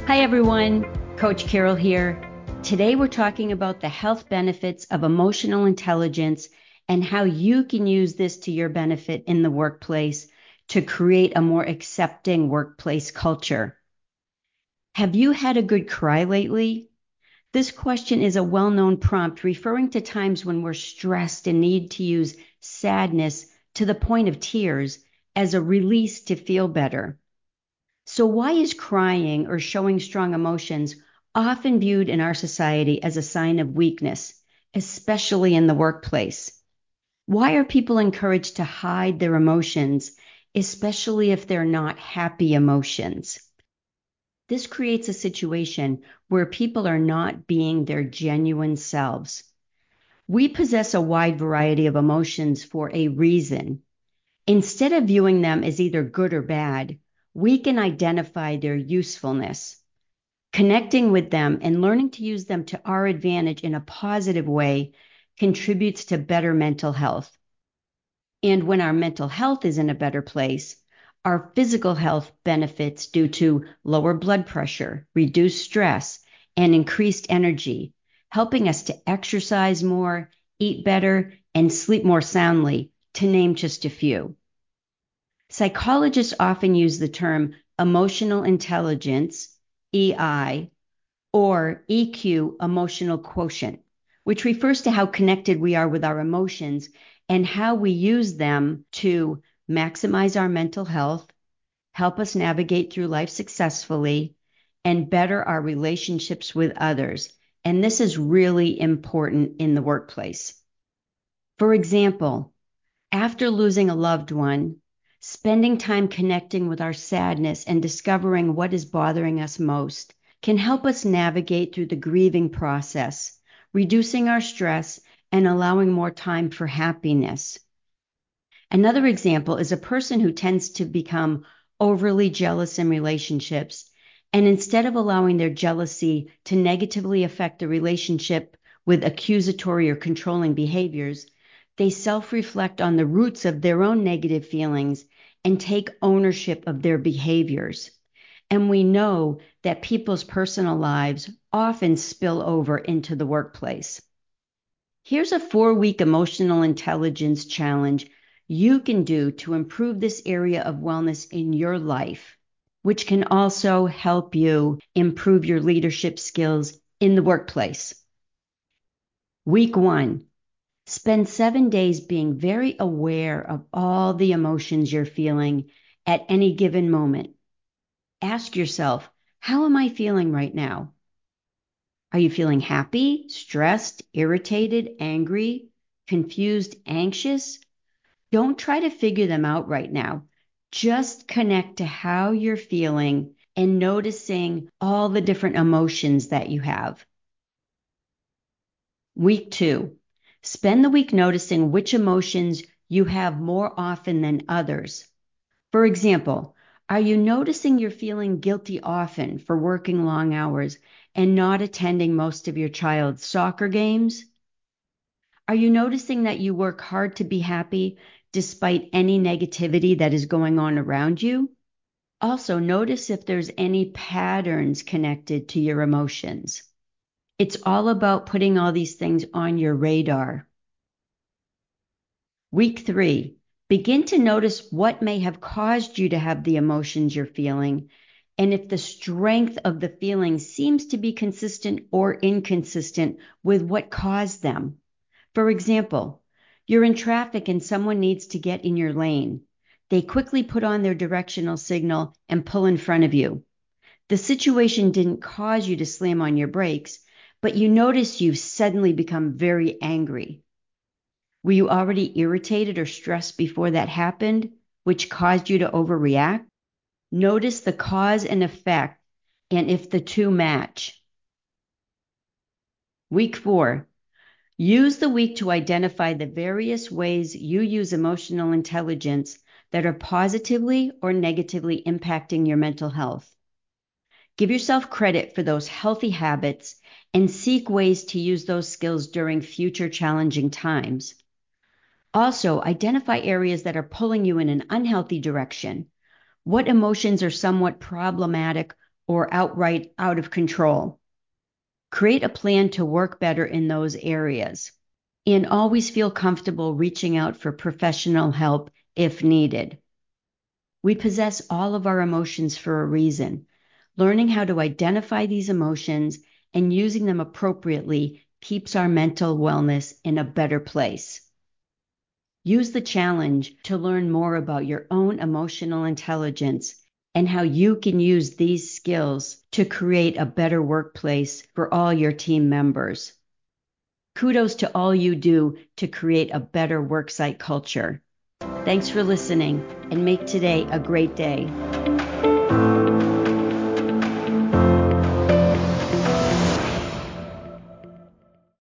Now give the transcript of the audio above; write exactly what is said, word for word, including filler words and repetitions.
Hi, everyone. Coach Carol here. Today, we're talking about the health benefits of emotional intelligence and how you can use this to your benefit in the workplace to create a more accepting workplace culture. Have you had a good cry lately? This question is a well-known prompt referring to times when we're stressed and need to use sadness to the point of tears as a release to feel better. So why is crying or showing strong emotions often viewed in our society as a sign of weakness, especially in the workplace? Why are people encouraged to hide their emotions, especially if they're not happy emotions? This creates a situation where people are not being their genuine selves. We possess a wide variety of emotions for a reason. Instead of viewing them as either good or bad, we can identify their usefulness. Connecting with them and learning to use them to our advantage in a positive way contributes to better mental health. And when our mental health is in a better place, our physical health benefits due to lower blood pressure, reduced stress, and increased energy, helping us to exercise more, eat better, and sleep more soundly, to name just a few. Psychologists often use the term emotional intelligence, E I, or E Q, emotional quotient, which refers to how connected we are with our emotions and how we use them to maximize our mental health, help us navigate through life successfully, and better our relationships with others. And this is really important in the workplace. For example, after losing a loved one, spending time connecting with our sadness and discovering what is bothering us most can help us navigate through the grieving process, reducing our stress and allowing more time for happiness. Another example is a person who tends to become overly jealous in relationships, and instead of allowing their jealousy to negatively affect the relationship with accusatory or controlling behaviors, they self-reflect on the roots of their own negative feelings and take ownership of their behaviors. And we know that people's personal lives often spill over into the workplace. Here's a four-week emotional intelligence challenge you can do to improve this area of wellness in your life, which can also help you improve your leadership skills in the workplace. Week one. Spend seven days being very aware of all the emotions you're feeling at any given moment. Ask yourself, how am I feeling right now? Are you feeling happy, stressed, irritated, angry, confused, anxious? Don't try to figure them out right now. Just connect to how you're feeling and noticing all the different emotions that you have. Week two. Spend the week noticing which emotions you have more often than others. For example, are you noticing you're feeling guilty often for working long hours and not attending most of your child's soccer games? Are you noticing that you work hard to be happy despite any negativity that is going on around you? Also, notice if there's any patterns connected to your emotions. It's all about putting all these things on your radar. Week three, begin to notice what may have caused you to have the emotions you're feeling, and if the strength of the feeling seems to be consistent or inconsistent with what caused them. For example, you're in traffic and someone needs to get in your lane. They quickly put on their directional signal and pull in front of you. The situation didn't cause you to slam on your brakes, but you notice you've suddenly become very angry. Were you already irritated or stressed before that happened, which caused you to overreact? Notice the cause and effect and if the two match. Week four, use the week to identify the various ways you use emotional intelligence that are positively or negatively impacting your mental health. Give yourself credit for those healthy habits and seek ways to use those skills during future challenging times. Also, identify areas that are pulling you in an unhealthy direction. What emotions are somewhat problematic or outright out of control. Create a plan to work better in those areas. And always feel comfortable reaching out for professional help if needed. We possess all of our emotions for a reason. Learning how to identify these emotions and using them appropriately keeps our mental wellness in a better place. Use the challenge to learn more about your own emotional intelligence and how you can use these skills to create a better workplace for all your team members. Kudos to all you do to create a better worksite culture. Thanks for listening, and make today a great day.